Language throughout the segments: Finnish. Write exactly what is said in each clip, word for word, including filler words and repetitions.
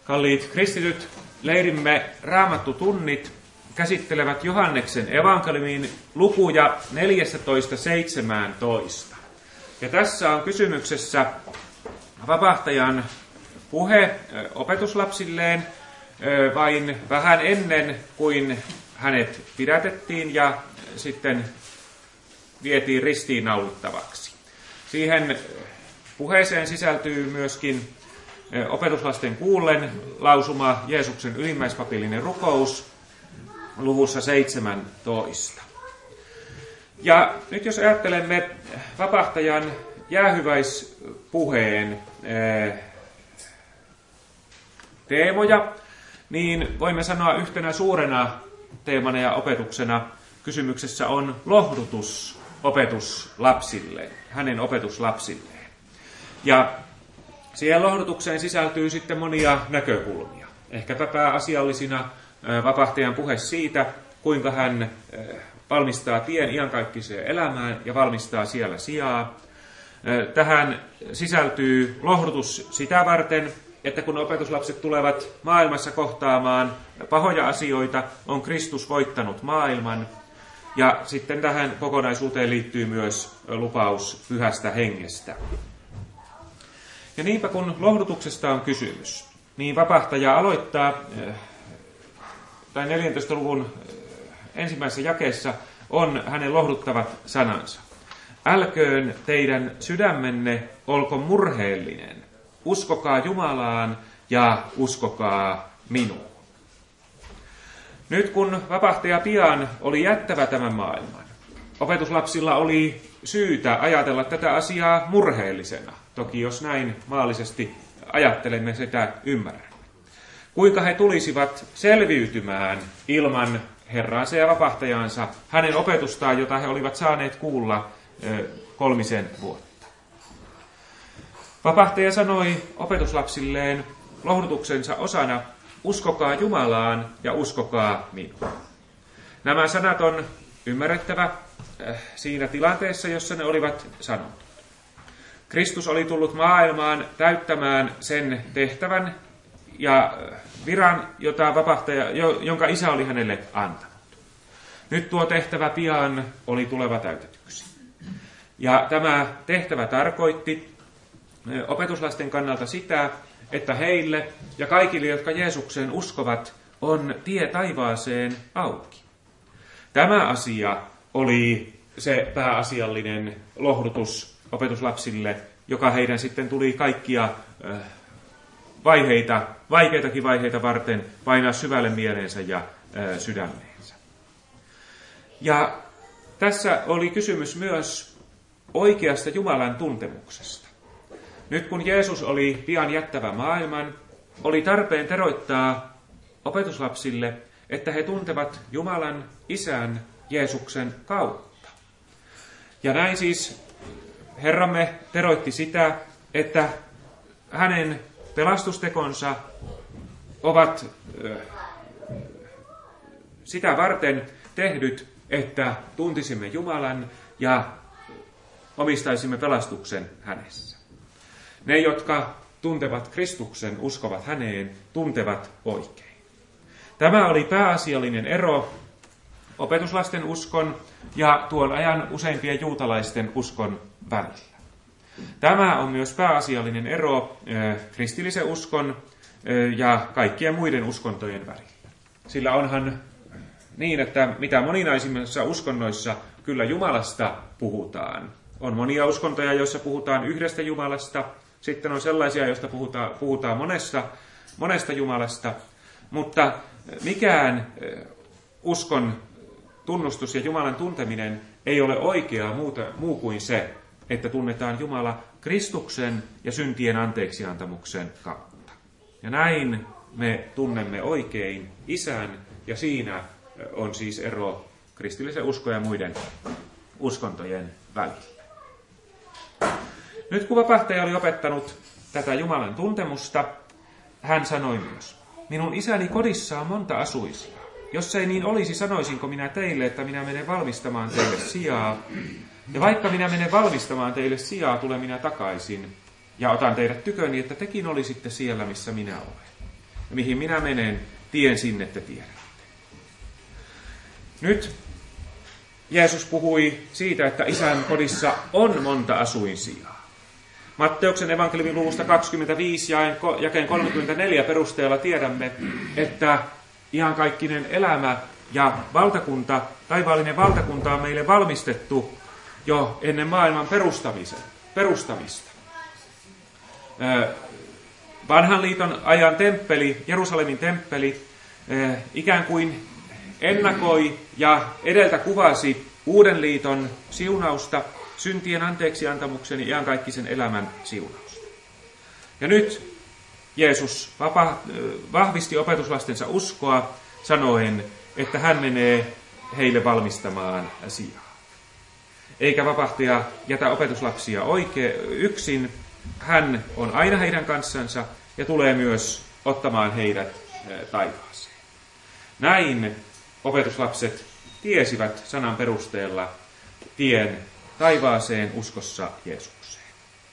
Kalliit kristityt, leirimme Raamattutunnit käsittelevät Johanneksen evankeliumin lukuja neljätoista seitsemäntoista. Ja tässä on kysymyksessä vapahtajan puhe opetuslapsilleen vain vähän ennen kuin hänet pidätettiin ja sitten vietiin ristiinnaulittavaksi. Siihen puheeseen sisältyy myöskin opetuslasten kuullen lausuma Jeesuksen ylimmäispapillinen rukous luvussa seitsemäntoista. Ja nyt jos ajattelemme vapahtajan jäähyväispuheen teemoja, niin voimme sanoa yhtenä suurena teemana ja opetuksena kysymyksessä on lohdutus opetuslapsille, hänen opetuslapsilleen. Ja siihen lohdutukseen sisältyy sitten monia näkökulmia. Ehkäpä pääasiallisina vapahtajan puhe siitä, kuinka hän valmistaa tien iankaikkiseen elämään ja valmistaa siellä sijaa. Tähän sisältyy lohdutus sitä varten, että kun opetuslapset tulevat maailmassa kohtaamaan pahoja asioita, on Kristus voittanut maailman. Ja sitten tähän kokonaisuuteen liittyy myös lupaus pyhästä hengestä. Ja niinpä kun lohdutuksesta on kysymys, niin vapahtaja aloittaa, tai neljäntoista luvun ensimmäisessä jakeessa on hänen lohduttavat sanansa. Älköön teidän sydämenne olko murheellinen, uskokaa Jumalaan ja uskokaa minuun. Nyt kun vapahtaja pian oli jättävä tämän maailman, opetuslapsilla oli syytä ajatella tätä asiaa murheellisena. Toki jos näin maallisesti ajattelemme, sitä ymmärrämme. Kuinka he tulisivat selviytymään ilman Herraansa ja vapahtajansa, hänen opetustaan, jota he olivat saaneet kuulla kolmisen vuotta. Vapahtaja sanoi opetuslapsilleen lohdutuksensa osana, uskokaa Jumalaan ja uskokaa minuun. Nämä sanat on ymmärrettävä siinä tilanteessa, jossa ne olivat sanotut. Kristus oli tullut maailmaan täyttämään sen tehtävän ja viran, jota vapahtaja, jonka isä oli hänelle antanut. Nyt tuo tehtävä pian oli tuleva täytetyksi. Ja tämä tehtävä tarkoitti opetuslasten kannalta sitä, että heille ja kaikille, jotka Jeesukseen uskovat, on tie taivaaseen auki. Tämä asia oli se pääasiallinen lohdutus opetuslapsille, joka heidän sitten tuli kaikkia vaiheita, vaikeitakin vaiheita varten painaa syvälle mieleensä ja sydämeensä. Ja tässä oli kysymys myös oikeasta Jumalan tuntemuksesta. Nyt kun Jeesus oli pian jättävä maailman, oli tarpeen teroittaa opetuslapsille, että he tuntevat Jumalan Isän Jeesuksen kautta. Ja näin siis Herramme teroitti sitä, että hänen pelastustekonsa ovat sitä varten tehdyt, että tuntisimme Jumalan ja omistaisimme pelastuksen hänessä. Ne, jotka tuntevat Kristuksen, uskovat häneen, tuntevat oikein. Tämä oli pääasiallinen ero opetuslasten uskon ja tuon ajan useimpien juutalaisten uskon välillä. Tämä on myös pääasiallinen ero eh, kristillisen uskon eh, ja kaikkien muiden uskontojen välillä. Sillä onhan niin, että mitä moninaisimmissa uskonnoissa kyllä Jumalasta puhutaan. On monia uskontoja, joissa puhutaan yhdestä Jumalasta. Sitten on sellaisia, joista puhutaan, puhutaan monessa, monesta Jumalasta. Mutta mikään uskon tunnustus ja Jumalan tunteminen ei ole oikeaa muuta, muu kuin se, että tunnetaan Jumala Kristuksen ja syntien anteeksiantamuksen kautta. Ja näin me tunnemme oikein Isän, ja siinä on siis ero kristillisen uskon ja muiden uskontojen välillä. Nyt kun vapahtaja oli opettanut tätä Jumalan tuntemusta, hän sanoi myös, minun isäni kodissa on monta asuisia. Jos ei niin olisi, sanoisinko minä teille, että minä menen valmistamaan teille sijaa. Ja vaikka minä menen valmistamaan teille sijaa, tulen minä takaisin ja otan teidät tyköni, että tekin olisitte siellä, missä minä olen. mihin minä menen, tien sinne te tiedätte. Nyt Jeesus puhui siitä, että isän kodissa on monta asuinsijaa. Matteuksen evankeliumin luvusta kaksikymmentäviisi jakeen kolmekymmentäneljä perusteella tiedämme, että iankaikkinen elämä ja valtakunta, taivaallinen valtakunta on meille valmistettu jo ennen maailman perustamista. Vanhan liiton ajan temppeli, Jerusalemin temppeli, ikään kuin ennakoi ja edeltä kuvasi uuden liiton siunausta, syntien anteeksiantamuksen ja iankaikkisen elämän siunausta. Ja nyt Jeesus vahvisti opetuslastensa uskoa sanoen, että hän menee heille valmistamaan sijaa. Eikä vapahtaja jätä opetuslapsia oikein yksin, hän on aina heidän kanssansa ja tulee myös ottamaan heidät taivaaseen. Näin opetuslapset tiesivät sanan perusteella tien taivaaseen uskossa Jeesukseen.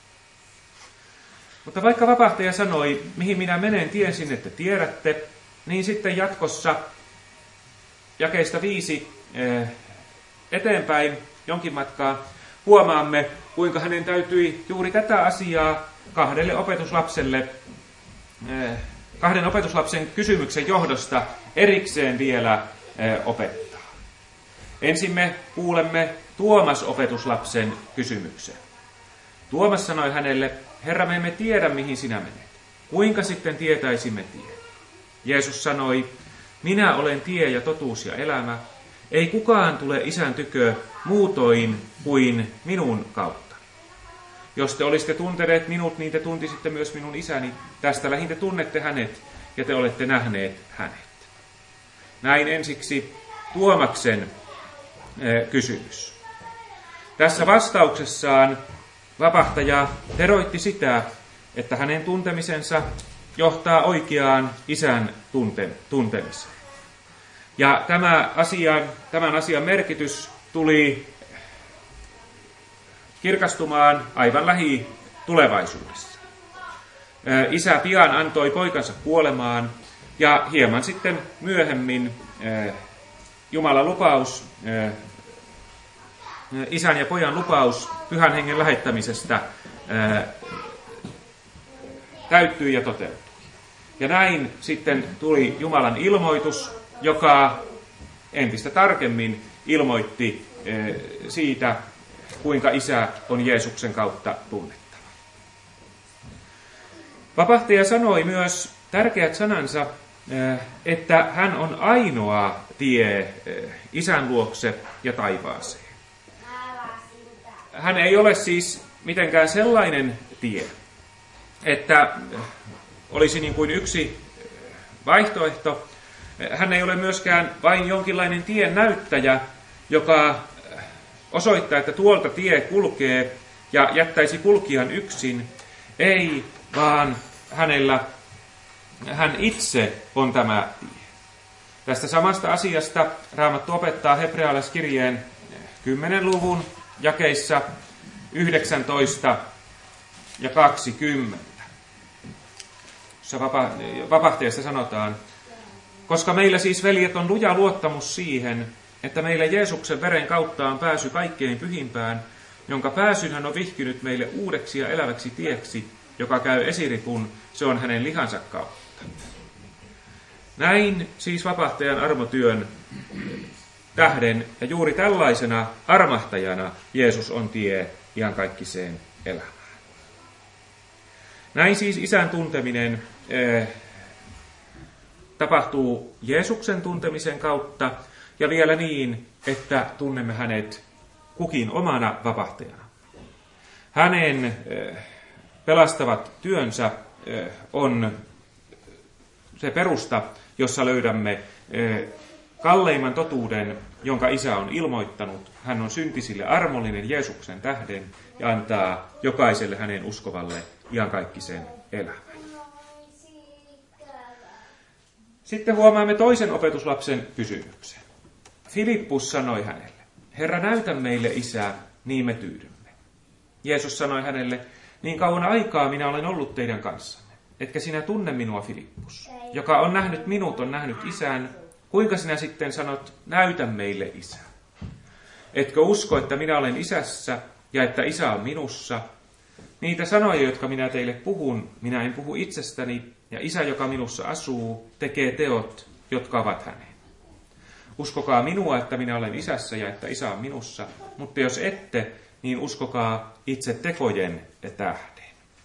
Mutta vaikka vapahtaja sanoi, mihin minä menen, tien sinne te tiedätte, niin sitten jatkossa jakeista viisi eteenpäin jonkin matkaa huomaamme, kuinka hänen täytyi juuri tätä asiaa kahdelle opetuslapselle, kahden opetuslapsen kysymyksen johdosta erikseen vielä opettaa. Ensin me kuulemme Tuomas opetuslapsen kysymyksen. Tuomas sanoi hänelle, Herra, me emme tiedä, mihin sinä menet. Kuinka sitten tietäisimme tien? Jeesus sanoi, minä olen tie ja totuus ja elämä. Ei kukaan tule isän tykö muutoin kuin minun kautta. Jos te olisitte tunteneet minut, niin te tuntisitte myös minun isäni. Tästä lähin te tunnette hänet ja te olette nähneet hänet. Näin ensiksi Tuomaksen kysymys. Tässä vastauksessaan vapahtaja teroitti sitä, että hänen tuntemisensa johtaa oikeaan isän tunte, tuntemiseen. Ja tämä asian, tämän asian merkitys tuli kirkastumaan aivan lähitulevaisuudessa. Isä pian antoi poikansa kuolemaan ja hieman sitten myöhemmin Jumalan lupaus, isän ja pojan lupaus pyhän hengen lähettämisestä täyttyi ja toteutui. Ja näin sitten tuli Jumalan ilmoitus, joka entistä tarkemmin ilmoitti siitä, kuinka isä on Jeesuksen kautta tunnettava. Vapahtaja sanoi myös tärkeät sanansa, että hän on ainoa tie isän luokse ja taivaaseen. Hän ei ole siis mitenkään sellainen tie, että olisi niin kuin yksi vaihtoehto. Hän ei ole myöskään vain jonkinlainen tien näyttäjä, joka osoittaa, että tuolta tie kulkee ja jättäisi kulkijan yksin. Ei, vaan hänellä, hän itse on tämä tie. Tästä samasta asiasta Raamattu opettaa hebrealaiskirjeen kymmenen luvun jakeissa yhdeksäntoista ja kaksikymmentä. Jossa vapa, vapahtajasta sanotaan, koska meillä siis, veljet, on luja luottamus siihen, että meillä Jeesuksen veren kautta on pääsy kaikkein pyhimpään, jonka pääsyn hän on vihkinyt meille uudeksi ja eläväksi tieksi, joka käy esiripun, se on hänen lihansa kautta. Näin siis vapahtajan armotyön tähden ja juuri tällaisena armahtajana Jeesus on tie iankaikkiseen elämään. Näin siis isän tunteminen eh, tapahtuu Jeesuksen tuntemisen kautta ja vielä niin, että tunnemme hänet kukin omana vapahtajana. Hänen eh, pelastavat työnsä eh, on se perusta, jossa löydämme eh, kalleimman totuuden, jonka isä on ilmoittanut. Hän on syntisille armollinen Jeesuksen tähden ja antaa jokaiselle hänen uskovalle iankaikkisen elämän. Sitten huomaamme toisen opetuslapsen kysymyksen. Filippus sanoi hänelle, Herra, näytä meille isää, niin me tyydymme. Jeesus sanoi hänelle, niin kauan aikaa minä olen ollut teidän kanssanne, etkä sinä tunne minua, Filippus. joka on nähnyt minut, on nähnyt Isän. Kuinka sinä sitten sanot, näytä meille Isä? Etkö usko, että minä olen Isässä ja että Isä on minussa? Niitä sanoja, jotka minä teille puhun, minä en puhu itsestäni, ja Isä, joka minussa asuu, tekee teot, jotka ovat hänen. Uskokaa minua, että minä olen Isässä ja että Isä on minussa, mutta jos ette, niin uskokaa itse tekojen tähden.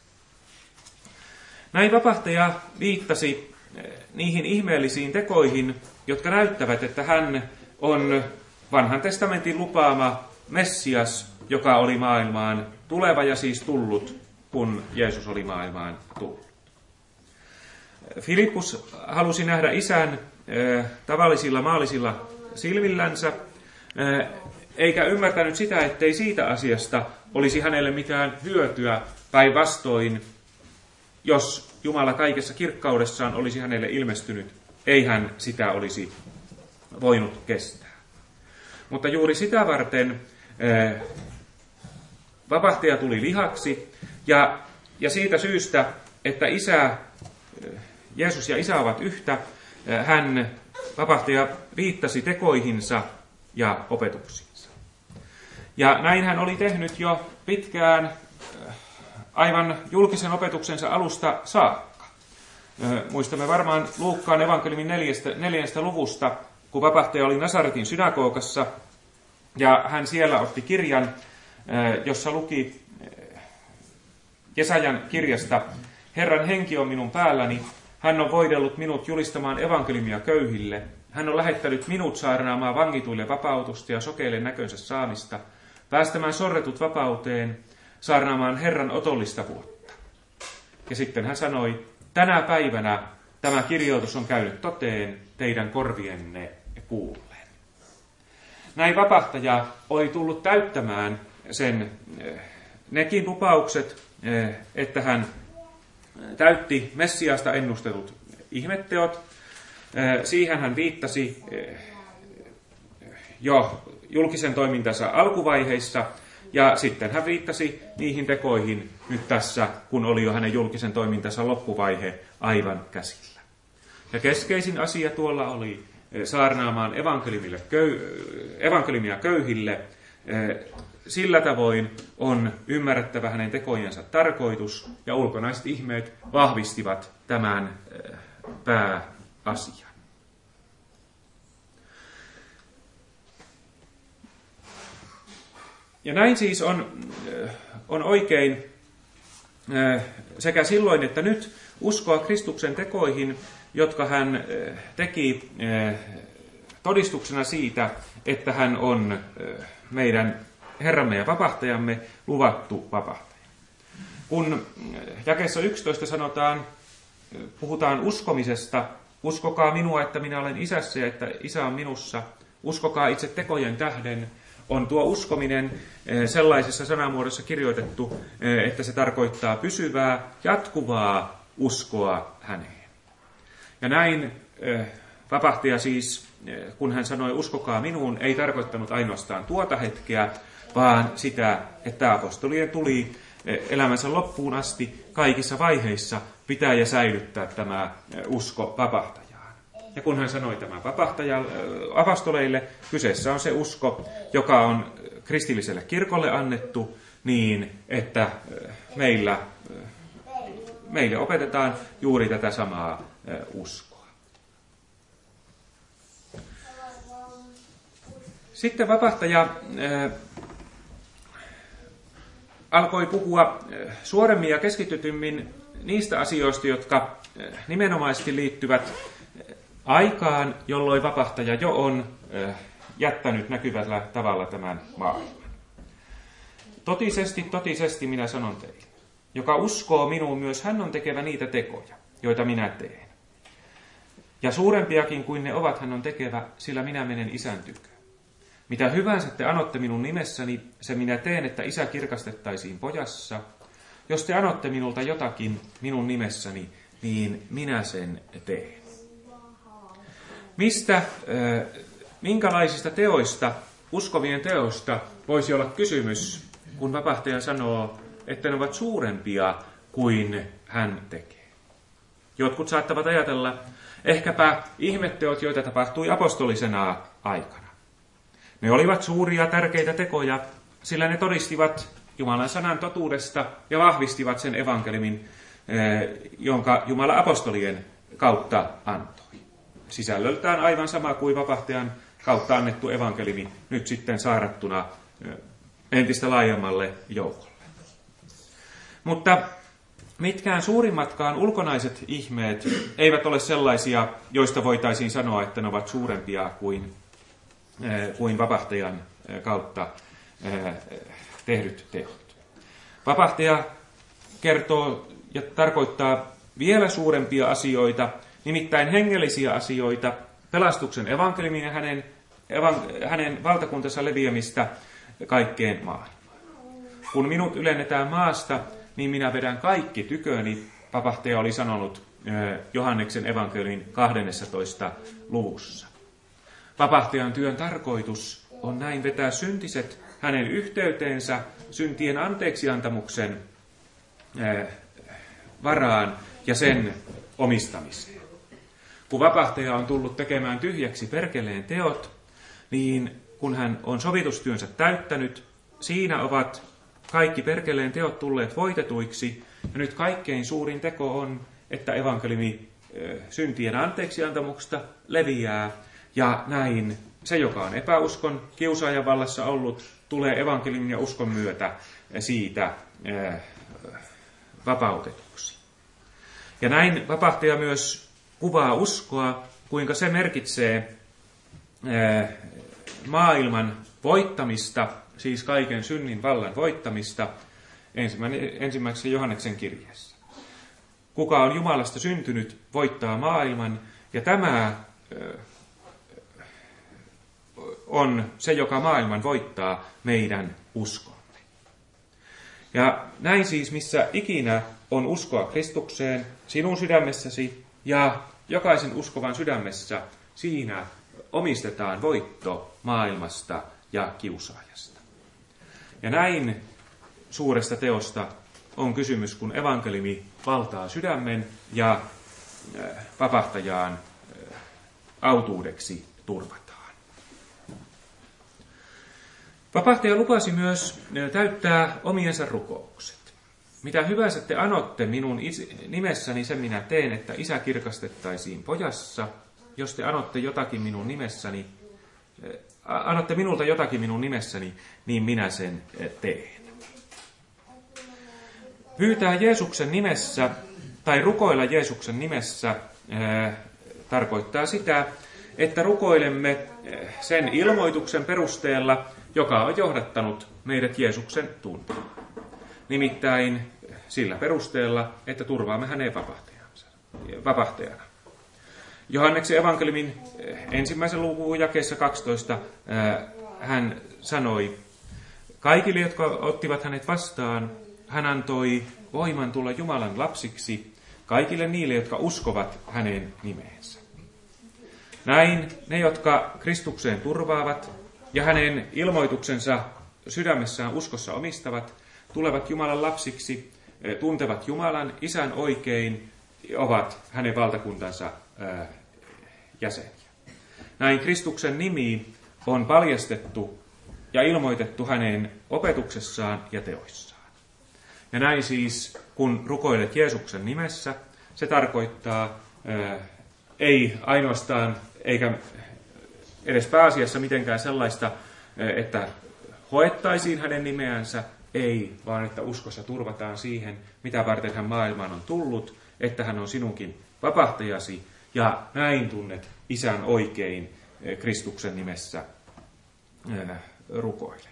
Näin vapahtaja viittasi niihin ihmeellisiin tekoihin, jotka näyttävät, että hän on vanhan testamentin lupaama Messias, joka oli maailmaan tuleva ja siis tullut, kun Jeesus oli maailmaan tullut. Filippus halusi nähdä Isän äh, tavallisilla maallisilla silmillänsä, äh, eikä ymmärtänyt sitä, ettei siitä asiasta olisi hänelle mitään hyötyä, päinvastoin, jos Jumala kaikessa kirkkaudessaan olisi hänelle ilmestynyt, ei hän sitä olisi voinut kestää. Mutta juuri sitä varten äh, vapahtaja tuli lihaksi, ja, ja siitä syystä, että Isä, Jeesus ja Isä ovat yhtä, hän, vapahtaja, viittasi tekoihinsa ja opetuksiinsa. Ja näin hän oli tehnyt jo pitkään, aivan julkisen opetuksensa alusta saakka. Muistamme varmaan Luukkaan evankeliumin neljästä, neljästä luvusta, kun vapahtaja oli Nasaretin synagogassa, ja hän siellä otti kirjan, jossa luki Jesajan kirjasta, Herran henki on minun päälläni, hän on voidellut minut julistamaan evankeliumia köyhille, hän on lähettänyt minut saarnaamaan vangituille vapautusta ja sokeille näkönsä saamista, päästämään sorretut vapauteen, saarnaamaan Herran otollista vuotta. Ja sitten hän sanoi, tänä päivänä tämä kirjoitus on käynyt toteen teidän korvienne kuullen. Näin vapahtaja oli tullut täyttämään sen, nekin lupaukset, että hän täytti Messiasta ennustetut ihmetteot. Siihen hän viittasi jo julkisen toimintansa alkuvaiheissa, ja sitten hän viittasi niihin tekoihin nyt tässä, kun oli jo hänen julkisen toimintansa loppuvaihe aivan käsillä. Ja keskeisin asia tuolla oli saarnaamaan evankeliumia köyhille. Sillä tavoin on ymmärrettävä hänen tekojensa tarkoitus, ja ulkonaiset ihmeet vahvistivat tämän pääasian. Ja näin siis on, on oikein sekä silloin että nyt uskoa Kristuksen tekoihin, jotka hän teki todistuksena siitä, että hän on meidän Herramme ja vapahtajamme luvattu vapahtaja. Kun jakeessa yksitoista sanotaan, puhutaan uskomisesta, uskokaa minua, että minä olen Isässä ja että Isä on minussa, uskokaa itse tekojen tähden, on tuo uskominen sellaisessa sanamuodossa kirjoitettu, että se tarkoittaa pysyvää, jatkuvaa uskoa häneen. Ja näin vapahtaja siis, kun hän sanoi uskokaa minuun, ei tarkoittanut ainoastaan tuota hetkeä, vaan sitä, että apostolien tuli elämänsä loppuun asti kaikissa vaiheissa pitää ja säilyttää tämä usko vapahtajaan. Ja kun hän sanoi tämän vapahtajan apostoleille, kyseessä on se usko, joka on kristilliselle kirkolle annettu, niin että meillä, meille opetetaan juuri tätä samaa uskoa. Sitten vapahtaja alkoi puhua suoremmin ja keskitytymmin niistä asioista, jotka nimenomaisesti liittyvät aikaan, jolloin vapahtaja jo on jättänyt näkyvällä tavalla tämän maailman. Totisesti, totisesti minä sanon teille, joka uskoo minuun, myös hän on tekevä niitä tekoja, joita minä teen. Ja suurempiakin kuin ne ovat, hän on tekevä, sillä minä menen Isän tykö. Mitä hyvänsä te anotte minun nimessäni, se minä teen, että Isä kirkastettaisiin pojassa. Jos te anotte minulta jotakin minun nimessäni, niin minä sen teen. Mistä, äh, minkälaisista teoista, uskovien teoista voisi olla kysymys, kun vapahtaja sanoo, että ne ovat suurempia kuin hän tekee? Jotkut saattavat ajatella, ehkäpä ihmetteot, joita tapahtui apostolisena aikana. Ne olivat suuria, tärkeitä tekoja, sillä ne todistivat Jumalan sanan totuudesta ja vahvistivat sen evankeliumin, jonka Jumala apostolien kautta antoi. Sisällöltään aivan sama kuin vapahtajan kautta annettu evankeliumi, nyt sitten saarattuna entistä laajemmalle joukolle. Mutta mitkään suurimmatkaan ulkonaiset ihmeet eivät ole sellaisia, joista voitaisiin sanoa, että ne ovat suurempia kuin, kuin vapahtajan kautta tehdyt teot. Vapahtaja kertoo ja tarkoittaa vielä suurempia asioita, nimittäin hengellisiä asioita, pelastuksen evankeliumin ja hänen, evan, hänen valtakuntansa leviämistä kaikkeen maailmaan. Kun minut ylennetään maasta, niin minä vedän kaikki tyköni, vapahtaja oli sanonut Johanneksen evankeliumin kahdennessatoista luvussa. Vapahtajan työn tarkoitus on näin vetää syntiset hänen yhteyteensä syntien anteeksiantamuksen varaan ja sen omistamiseen. Kun vapahtaja on tullut tekemään tyhjäksi perkeleen teot, niin kun hän on sovitustyönsä täyttänyt, siinä ovat kaikki perkeleen teot tulleet voitetuiksi, ja nyt kaikkein suurin teko on, että evankeliumi syntien anteeksiantamuksesta leviää, ja näin se, joka on epäuskon kiusaajan vallassa ollut, tulee evankeliumin ja uskon myötä siitä vapautetuksi. Ja näin vapahtaja myös kuvaa uskoa, kuinka se merkitsee maailman voittamista, siis kaiken synnin vallan voittamista, ensimmäisessä Johanneksen kirjeessä. Kuka on Jumalasta syntynyt, voittaa maailman, ja tämä on se, joka maailman voittaa, meidän uskomme. Ja näin siis, missä ikinä on uskoa Kristukseen, sinun sydämessäsi ja jokaisen uskovan sydämessä, siinä omistetaan voitto maailmasta ja kiusaajasta. Ja näin suuresta teosta on kysymys, kun evankeliumi valtaa sydämen ja vapahtajaan autuudeksi turvataan. Vapahtaja lupasi myös täyttää omiensa rukoukset. Mitä hyvänsä te anotte minun nimessäni, sen minä teen, että Isä kirkastettaisiin pojassa. Jos te anotte jotakin minun nimessäni, anotte minulta jotakin minun nimessäni, niin minä sen teen. Pyytää Jeesuksen nimessä tai rukoilla Jeesuksen nimessä äh, tarkoittaa sitä, että rukoilemme sen ilmoituksen perusteella, joka on johdattanut meidät Jeesuksen tuntoon. Nimittäin sillä perusteella, että turvaamme hänen vapahtajana. Johanneksen evankeliumin ensimmäisen luvun jakeessa kaksitoista hän sanoi, kaikille, jotka ottivat hänet vastaan, hän antoi voiman tulla Jumalan lapsiksi, kaikille niille, jotka uskovat hänen nimeensä. Näin ne, jotka Kristukseen turvaavat ja hänen ilmoituksensa sydämessään uskossa omistavat, tulevat Jumalan lapsiksi, tuntevat Jumalan Isän oikein, ovat hänen valtakuntansa jäseniä. Näin Kristuksen nimi on paljastettu ja ilmoitettu hänen opetuksessaan ja teoissaan. Ja näin siis, kun rukoilet Jeesuksen nimessä, se tarkoittaa ää, ei ainoastaan eikä edes pääasiassa mitenkään sellaista, että hoettaisiin hänen nimeänsä, ei, vaan että uskossa turvataan siihen, mitä varten hän maailmaan on tullut, että hän on sinunkin vapahtajasi, ja näin tunnet Isän oikein Kristuksen nimessä rukoilet.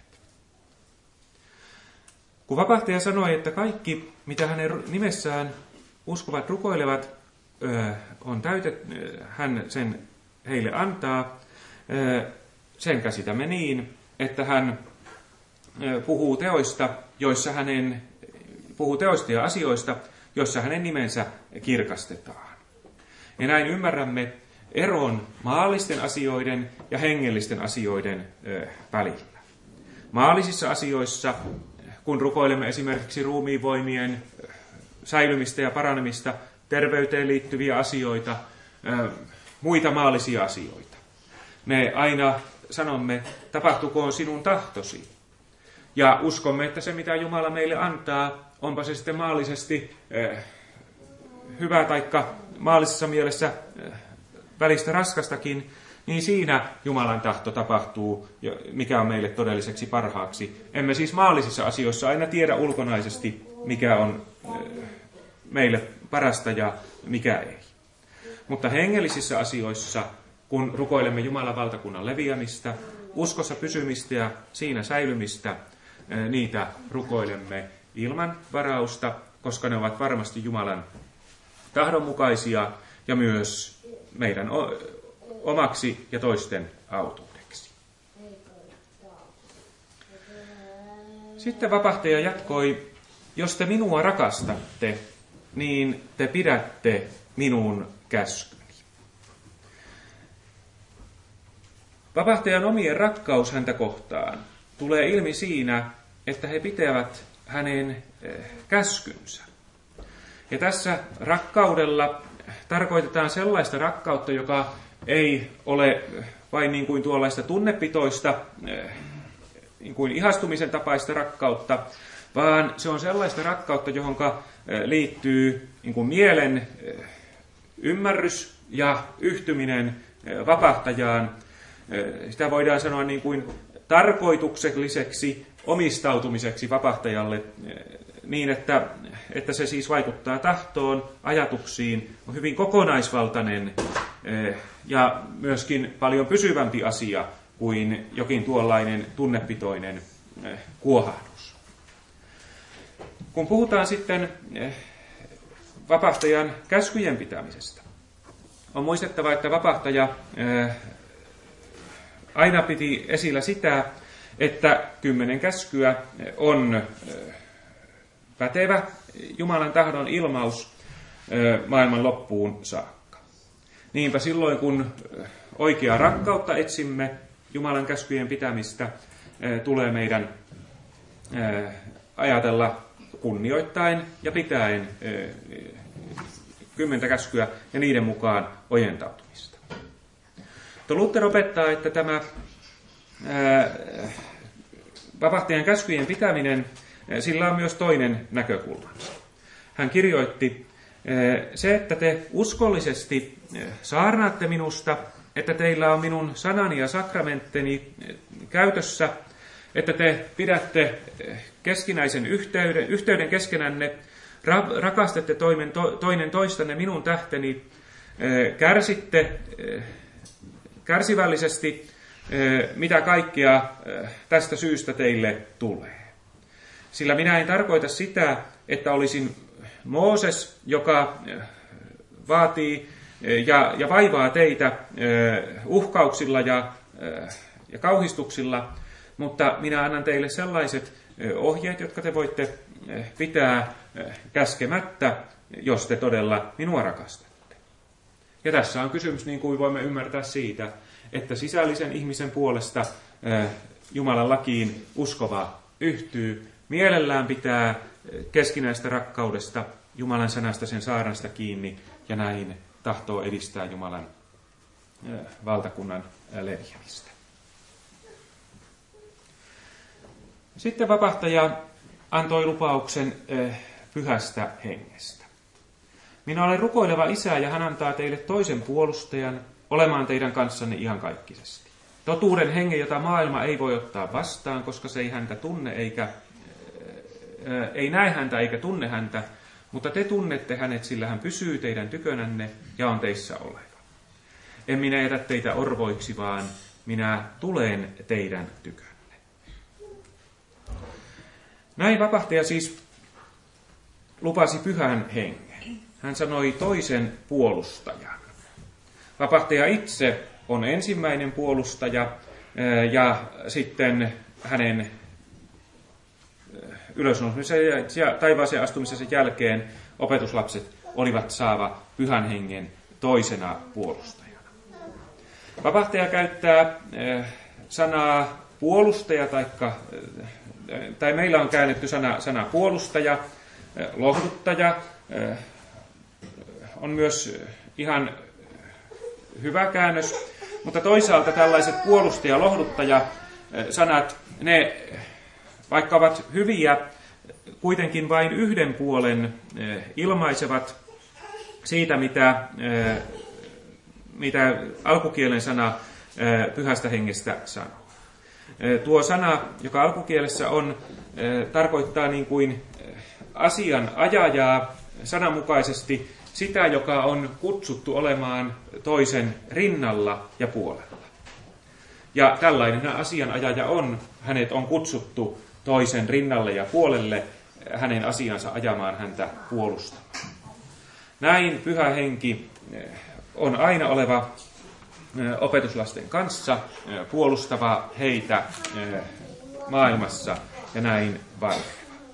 Kun vapahtaja sanoi, että kaikki, mitä hänen nimessään uskovat rukoilevat, on täytet, hän sen heille antaa, sen käsitämme niin, että hän puhuu teoista, joissa hänen, puhuu teoista ja asioista, joissa hänen nimensä kirkastetaan. Ja näin ymmärrämme eron maallisten asioiden ja hengellisten asioiden välillä. Maallisissa asioissa, kun rukoilemme esimerkiksi ruumiin voimien säilymistä ja paranemista terveyteen liittyviä asioita, muita maallisia asioita. Me aina sanomme, tapahtukoon sinun tahtosi. Ja uskomme, että se mitä Jumala meille antaa, onpa se sitten maallisesti hyvä taikka maallisessa mielessä välistä raskastakin, niin siinä Jumalan tahto tapahtuu, mikä on meille todelliseksi parhaaksi. Emme siis maallisissa asioissa aina tiedä ulkonaisesti, mikä on meille parasta ja mikä ei. Mutta hengellisissä asioissa, kun rukoilemme Jumalan valtakunnan leviämistä, uskossa pysymistä ja siinä säilymistä, niitä rukoilemme ilman varausta, koska ne ovat varmasti Jumalan tahdonmukaisia ja myös meidän omaksi ja toisten autuudeksi. Sitten vapahtaja jatkoi, jos te minua rakastatte, niin te pidätte minun käskyni. Vapahtajan omien rakkaus häntä kohtaan tulee ilmi siinä, että he pitävät hänen käskynsä. Ja tässä rakkaudella tarkoitetaan sellaista rakkautta, joka ei ole vain niin kuin tuollaista tunnepitoista, niin kuin ihastumisen tapaista rakkautta, vaan se on sellaista rakkautta, johon liittyy niin kuin mielen ymmärrys ja yhtyminen vapahtajaan. Sitä voidaan sanoa niin kuin tarkoitukselliseksi omistautumiseksi vapahtajalle niin, että, että se siis vaikuttaa tahtoon, ajatuksiin, on hyvin kokonaisvaltainen ja myöskin paljon pysyvämpi asia kuin jokin tuollainen tunnepitoinen kuohahdus. Kun puhutaan sitten vapahtajan käskyjen pitämisestä, on muistettava, että vapahtaja aina piti esillä sitä, että kymmenen käskyä on pätevä Jumalan tahdon ilmaus maailman loppuun saakka. Niinpä silloin, kun oikeaa rakkautta etsimme, Jumalan käskyjen pitämistä, tulee meidän ajatella kunnioittain ja pitäen kymmentä käskyä ja niiden mukaan ojentautumista. Mutta Luther opettaa, että tämä vapahtajan käskyjen pitäminen, sillä on myös toinen näkökulmansa. Hän kirjoitti, se, että te uskollisesti saarnaatte minusta, että teillä on minun sanani ja sakramentteni käytössä, että te pidätte keskinäisen yhteyden, yhteyden keskenänne, rakastatte toinen, toinen toistanne minun tähteni, kärsitte kärsivällisesti, mitä kaikkea tästä syystä teille tulee. Sillä minä en tarkoita sitä, että olisin Mooses, joka vaatii ja, ja vaivaa teitä uhkauksilla ja, ja kauhistuksilla, mutta minä annan teille sellaiset ohjeet, jotka te voitte pitää käskemättä, jos te todella minua rakastatte. Ja tässä on kysymys, niin kuin voimme ymmärtää siitä, että sisällisen ihmisen puolesta Jumalan lakiin uskova yhtyy, mielellään pitää keskinäistä rakkaudesta, Jumalan sanasta, sen saarnasta kiinni, ja näin tahtoo edistää Jumalan valtakunnan leviämistä. Sitten vapahtaja antoi lupauksen pyhästä hengestä. Minä olen rukoileva isä, ja hän antaa teille toisen puolustajan olemaan teidän kanssanne iankaikkisesti. Totuuden hengen, jota maailma ei voi ottaa vastaan, koska se ei häntä tunne eikä ei näe häntä eikä tunne häntä, mutta te tunnette hänet, sillä hän pysyy teidän tykönänne ja on teissä oleva. En minä jätä teitä orvoiksi, vaan minä tulen teidän tykönne. Näin vapahtaja siis lupasi pyhän hengen. Hän sanoi toisen puolustajan. Vapahtaja itse on ensimmäinen puolustaja ja sitten hänen ylösnousemisen ja taivaaseen astumisen jälkeen opetuslapset olivat saava pyhän hengen toisena puolustajana. Vapahtaja käyttää sanaa puolustaja, taikka, tai meillä on käännetty sana, sana puolustaja, lohduttaja, on myös ihan hyvä käännös, mutta toisaalta tällaiset puolustaja- ja lohduttaja-sanat, ne vaikka ovat hyviä, kuitenkin vain yhden puolen ilmaisevat siitä, mitä, mitä alkukielen sana pyhästä hengestä sanoo. Tuo sana, joka alkukielessä on, tarkoittaa niin kuin asian ajajaa sananmukaisesti sitä, joka on kutsuttu olemaan toisen rinnalla ja puolella. Ja tällainen asianajaja on, hänet on kutsuttu toisen rinnalle ja puolelle, hänen asiansa ajamaan, häntä puolustamaan. Näin Pyhä Henki on aina oleva opetuslasten kanssa, puolustava heitä maailmassa ja näin varjeleva.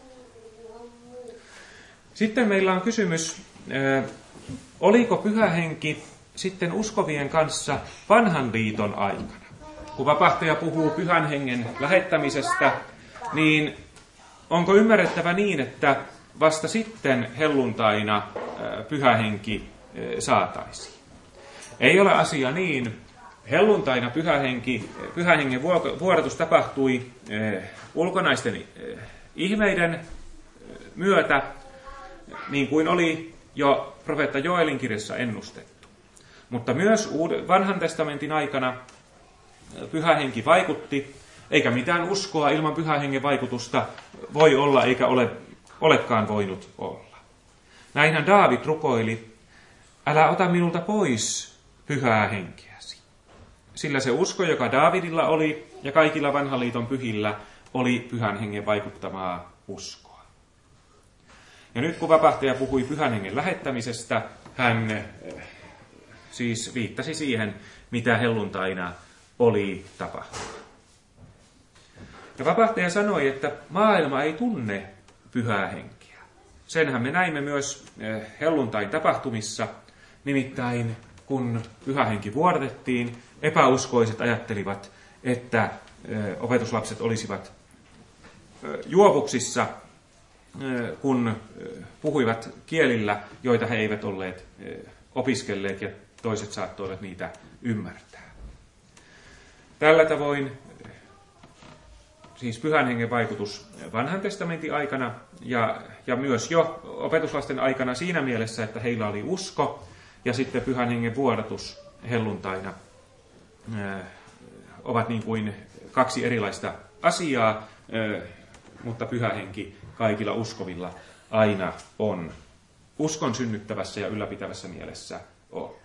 Sitten meillä on kysymys, oliko Pyhä Henki sitten uskovien kanssa vanhan liiton aikana? Kun vapahtaja puhuu Pyhän Hengen lähettämisestä, niin onko ymmärrettävä niin, että vasta sitten helluntaina Pyhä Henki saataisiin? Ei ole asia niin. Helluntaina Pyhä Henki, Pyhä Hengen vuodatus tapahtui ulkonaisten ihmeiden myötä, niin kuin oli jo profeetta Joelin kirjassa ennustettu. Mutta myös vanhan testamentin aikana Pyhä Henki vaikutti, eikä mitään uskoa ilman Pyhän Hengen vaikutusta voi olla eikä ole, olekaan voinut olla. Näinhän Daavid rukoili, älä ota minulta pois Pyhää Henkeäsi. Sillä se usko, joka Daavidilla oli ja kaikilla vanhan liiton pyhillä, oli Pyhän Hengen vaikuttamaa uskoa. Ja nyt kun vapahtaja puhui Pyhän Hengen lähettämisestä, hän siis viittasi siihen, mitä helluntaina oli tapahtunut. Ja vapahtaja sanoi, että maailma ei tunne Pyhää Henkeä. Senhän me näimme myös helluntain tapahtumissa, nimittäin kun Pyhä Henki vuodatettiin, epäuskoiset ajattelivat, että opetuslapset olisivat juovuksissa, kun puhuivat kielillä, joita he eivät olleet opiskelleet ja toiset saattoivat niitä ymmärtää. Tällä tavoin siis Pyhän Hengen vaikutus vanhan testamentin aikana ja, ja myös jo opetuslasten aikana siinä mielessä, että heillä oli usko ja sitten Pyhän Hengen vuodatus helluntaina äh, ovat niin kuin kaksi erilaista asiaa, äh, mutta Pyhä Henki kaikilla uskovilla aina on uskon synnyttävässä ja ylläpitävässä mielessä ollut.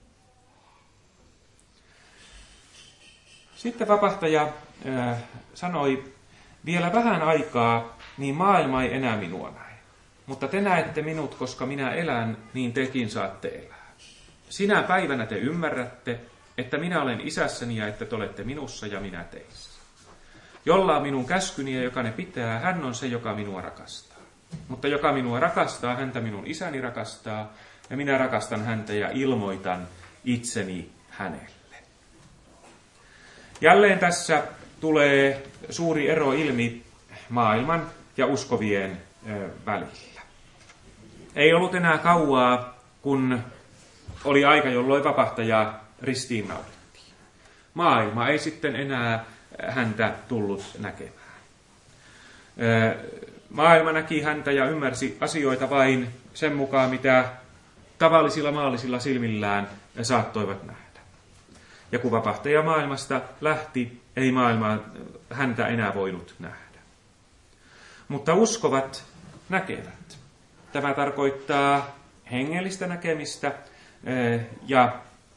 Sitten vapahtaja äh, sanoi, vielä vähän aikaa, niin maailma ei enää minua näe. Mutta te näette minut, koska minä elän, niin tekin saatte elää. Sinä päivänä te ymmärrätte, että minä olen isässäni ja että te olette minussa ja minä teissä. Jolla on minun käskyni ja joka ne pitää, hän on se, joka minua rakastaa. Mutta joka minua rakastaa, häntä minun isäni rakastaa, ja minä rakastan häntä ja ilmoitan itseni hänelle. Jälleen tässä tulee suuri ero ilmi maailman ja uskovien välillä. Ei ollut enää kauaa, kun oli aika, jolloin vapahtaja ristiinnaulittiin. Maailma ei sitten enää häntä tullut näkemään. Maailma näki häntä ja ymmärsi asioita vain sen mukaan, mitä tavallisilla maallisilla silmillään saattoivat nähdä. Ja kun vapahtaja maailmasta lähti, ei maailma häntä enää voinut nähdä. Mutta uskovat näkevät. Tämä tarkoittaa hengellistä näkemistä ja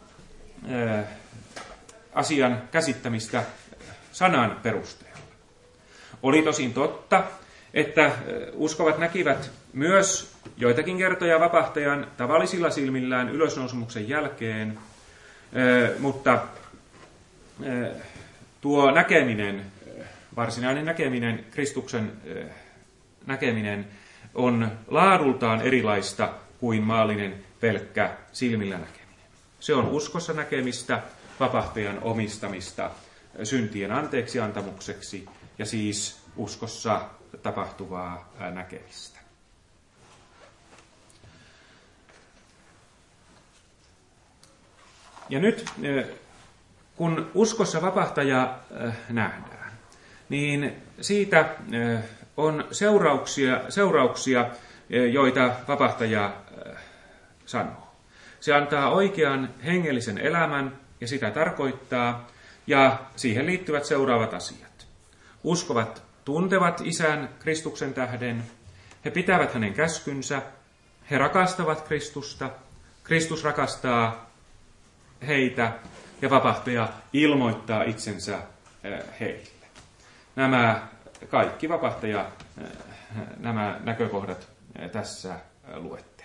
asian käsittämistä sanan perusteella. Oli tosin totta, että uskovat näkivät myös joitakin kertoja vapahtajan tavallisilla silmillään ylösnousumuksen jälkeen, mutta tuo näkeminen, varsinainen näkeminen, Kristuksen näkeminen on laadultaan erilaista kuin maallinen pelkkä silmillä näkeminen. Se on uskossa näkemistä, vapahtajan omistamista syntien anteeksiantamukseksi ja siis uskossa tapahtuvaa näkemistä. Ja nyt, kun uskossa vapahtaja nähdään, niin siitä on seurauksia, seurauksia joita vapahtaja sanoo. Se antaa oikean hengellisen elämän, ja sitä tarkoittaa, ja siihen liittyvät seuraavat asiat. Uskovat tuntevat Isän Kristuksen tähden, he pitävät hänen käskynsä, he rakastavat Kristusta, Kristus rakastaa heitä, ja vapahtaja ilmoittaa itsensä heille. Nämä kaikki vapahtaja, nämä näkökohdat tässä luetteli.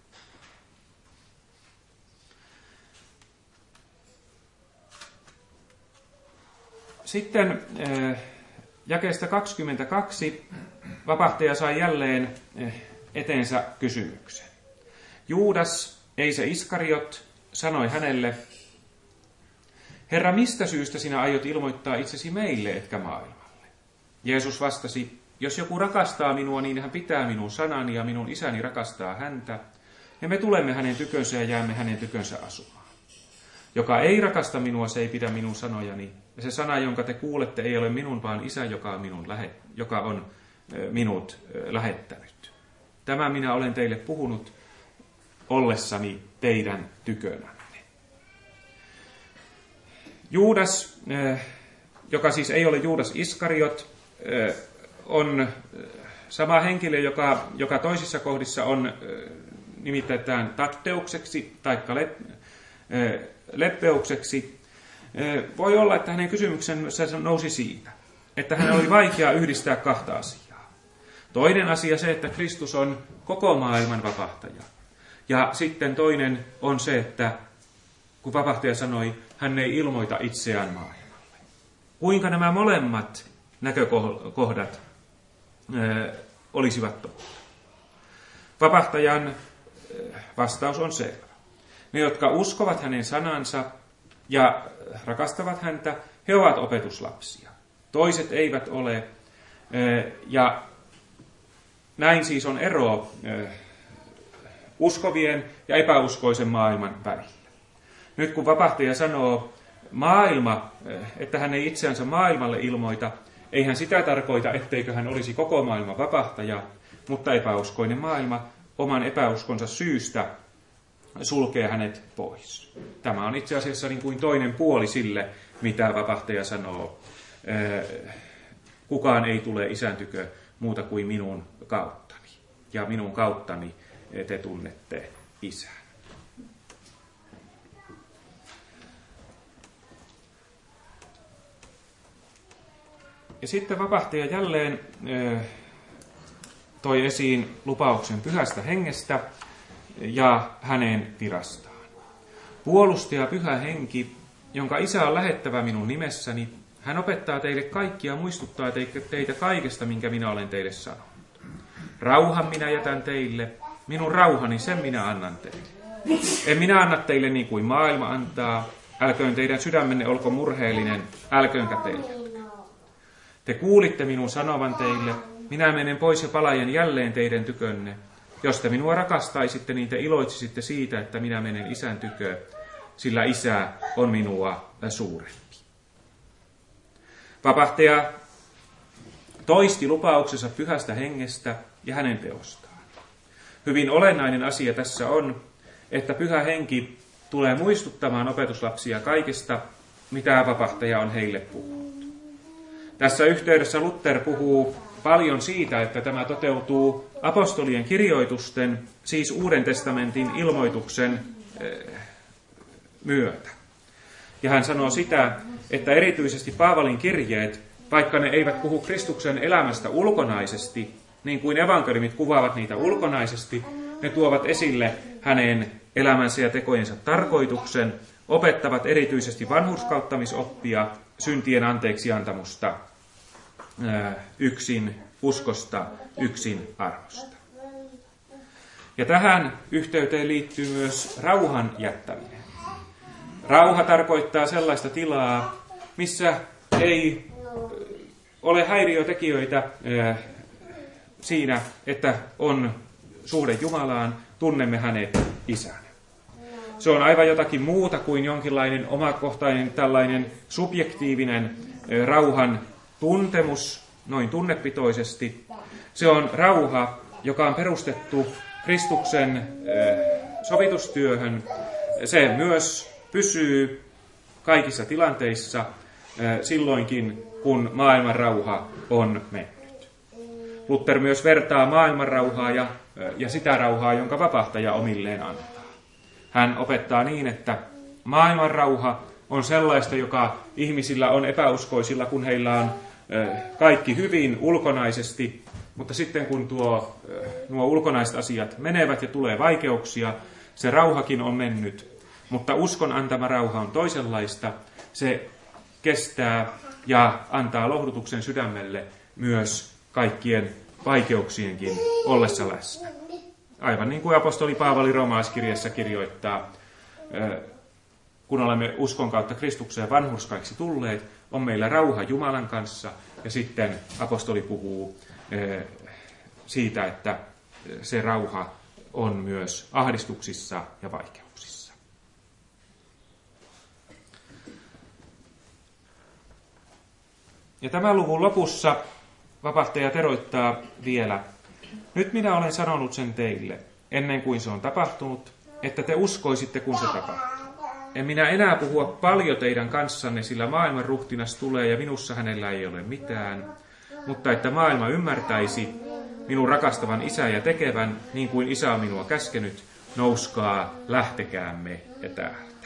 Sitten jakeesta kaksikymmentäkaksi vapahtaja sai jälleen eteensä kysymyksen. Juudas, ei se Iskariot, sanoi hänelle, Herra, mistä syystä sinä aiot ilmoittaa itsesi meille, etkä maailmalle? Jeesus vastasi, jos joku rakastaa minua, niin hän pitää minun sanani ja minun isäni rakastaa häntä, ja me tulemme hänen tykönsä ja jäämme hänen tykönsä asumaan. Joka ei rakasta minua, se ei pidä minun sanojani, ja se sana, jonka te kuulette, ei ole minun, vaan Isä, joka on, minun lähe, joka on minut lähettänyt. Tämä minä olen teille puhunut ollessani teidän tykönänne. Juudas, joka siis ei ole Juudas Iskariot, on sama henkilö, joka, joka toisissa kohdissa on nimitetään tatteukseksi tai leppeukseksi. Voi olla, että hänen kysymyksensä nousi siitä, että hän oli vaikea yhdistää kahta asiaa. Toinen asia se, että Kristus on koko maailman vapahtaja. Ja sitten toinen on se, että kun vapahtaja sanoi, hän ei ilmoita itseään maailmalle. Kuinka nämä molemmat näkökohdat ö, olisivat totta? Vapahtajan vastaus on selvä. Ne, jotka uskovat hänen sanansa ja rakastavat häntä, he ovat opetuslapsia. Toiset eivät ole. Ja näin siis on ero uskovien ja epäuskoisen maailman välillä. Nyt kun vapahtaja sanoo maailma, että hän ei itseänsä maailmalle ilmoita, ei hän sitä tarkoita, etteikö hän olisi koko maailman vapahtaja, mutta epäuskoinen maailma oman epäuskonsa syystä sulkee hänet pois. Tämä on itse asiassa niin kuin toinen puoli sille, mitä vapahtaja sanoo. Kukaan ei tule Isän tykö muuta kuin minun kauttani. Ja minun kauttani te tunnette Isän. Ja sitten vapahtaja jälleen toi esiin lupauksen Pyhästä Hengestä ja hänen virastaan. Puolustaja Pyhä Henki, jonka Isä on lähettävä minun nimessäni, hän opettaa teille kaikkia ja muistuttaa teitä kaikesta, minkä minä olen teille sanonut. Rauhan minä jätän teille, minun rauhani sen minä annan teille. En minä anna teille niin kuin maailma antaa, älköön teidän sydämenne olko murheellinen, älköönkä teille. Te kuulitte minun sanovan teille, minä menen pois ja palajen jälleen teidän tykönne. Jos te minua rakastaisitte, niin te iloitsisitte siitä, että minä menen Isän tykö, sillä Isä on minua suurempi. Vapahtaja toisti lupauksensa Pyhästä Hengestä ja hänen teostaan. Hyvin olennainen asia tässä on, että Pyhä Henki tulee muistuttamaan opetuslapsia kaikesta, mitä vapahtaja on heille puhunut. Tässä yhteydessä Luther puhuu paljon siitä, että tämä toteutuu apostolien kirjoitusten, siis Uuden testamentin ilmoituksen myötä. Ja hän sanoo sitä, että erityisesti Paavalin kirjeet, vaikka ne eivät puhu Kristuksen elämästä ulkonaisesti, niin kuin evankeliumit kuvaavat niitä ulkonaisesti, ne tuovat esille hänen elämänsä ja tekojensa tarkoituksen, opettavat erityisesti vanhurskauttamisoppia, syntien anteeksiantamusta, yksin uskosta, yksin armosta. Ja tähän yhteyteen liittyy myös rauhan jättäminen. Rauha tarkoittaa sellaista tilaa, missä ei ole häiriötekijöitä siinä, että on suhde Jumalaan, tunnemme hänet Isänä. Se on aivan jotakin muuta kuin jonkinlainen omakohtainen tällainen subjektiivinen rauhan tuntemus, noin tunnepitoisesti. Se on rauha, joka on perustettu Kristuksen sovitustyöhön. Se myös pysyy kaikissa tilanteissa silloinkin, kun maailman rauha on mennyt. Luther myös vertaa maailman rauhaa ja, ja sitä rauhaa, jonka vapahtaja omilleen antaa. Hän opettaa niin, että maailman rauha on sellaista, joka ihmisillä on epäuskoisilla, kun heillä on kaikki hyvin ulkonaisesti, mutta sitten kun tuo, nuo ulkonaiset asiat menevät ja tulee vaikeuksia, se rauhakin on mennyt. Mutta uskon antama rauha on toisenlaista. Se kestää ja antaa lohdutuksen sydämelle myös kaikkien vaikeuksienkin ollessa läsnä. Aivan niin kuin apostoli Paavali roomaalaiskirjassa kirjoittaa, kun olemme uskon kautta Kristukseen vanhurskaiksi tulleet, on meillä rauha Jumalan kanssa. Ja sitten apostoli puhuu siitä, että se rauha on myös ahdistuksissa ja vaikeuksissa. Ja tämän luvun lopussa vapahtaja teroittaa vielä: nyt minä olen sanonut sen teille, ennen kuin se on tapahtunut, että te uskoisitte, kun se tapahtuu. En minä enää puhua paljon teidän kanssanne, sillä maailman ruhtinas tulee ja minussa hänellä ei ole mitään, mutta että maailma ymmärtäisi minun rakastavan isä ja tekevän, niin kuin isä on minua käskenyt, nouskaa, lähtekäämme täältä.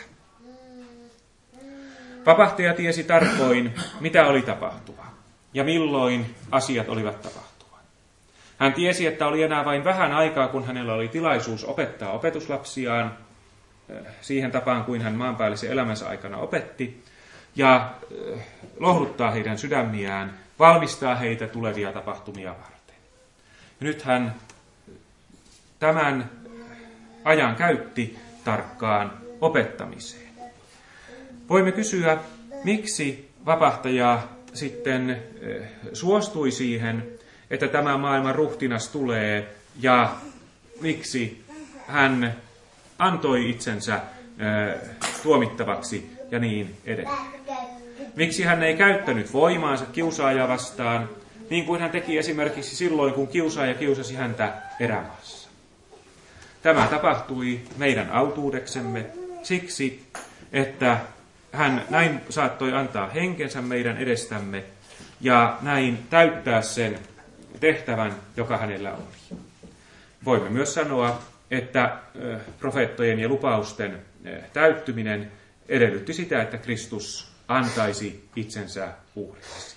Vapahtaja tiesi tarkoin, mitä oli tapahtuva ja milloin asiat olivat tapahtuva. Hän tiesi, että oli enää vain vähän aikaa, kun hänellä oli tilaisuus opettaa opetuslapsiaan siihen tapaan, kuin hän maanpäällisen elämänsä aikana opetti, ja lohduttaa heidän sydämiään, valmistaa heitä tulevia tapahtumia varten. Ja nyt hän tämän ajan käytti tarkkaan opettamiseen. Voimme kysyä, miksi vapahtaja sitten suostui siihen, että tämä maailman ruhtinas tulee, ja miksi hän antoi itsensä tuomittavaksi ja niin edelleen. Miksi hän ei käyttänyt voimaansa kiusaajaa vastaan, niin kuin hän teki esimerkiksi silloin, kun kiusaaja kiusasi häntä erämaassa. Tämä tapahtui meidän autuudeksemme siksi, että hän näin saattoi antaa henkensä meidän edestämme ja näin täyttää sen tehtävän, joka hänellä oli. Voimme myös sanoa, että profeettojen ja lupausten täyttyminen edellytti sitä, että Kristus antaisi itsensä uhriksi.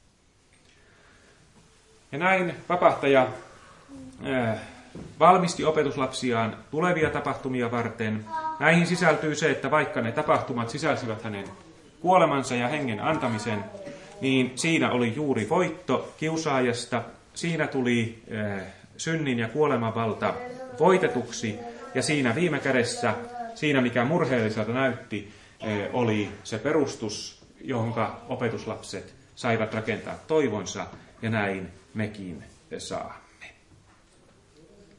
Ja näin vapahtaja valmisti opetuslapsiaan tulevia tapahtumia varten. Näihin sisältyy se, että vaikka ne tapahtumat sisälsivät hänen kuolemansa ja hengen antamisen, niin siinä oli juuri voitto kiusaajasta. Siinä tuli synnin ja kuoleman valta voitetuksi, ja siinä viime kädessä, siinä mikä murheelliselta näytti, oli se perustus, jonka opetuslapset saivat rakentaa toivonsa, ja näin mekin saamme.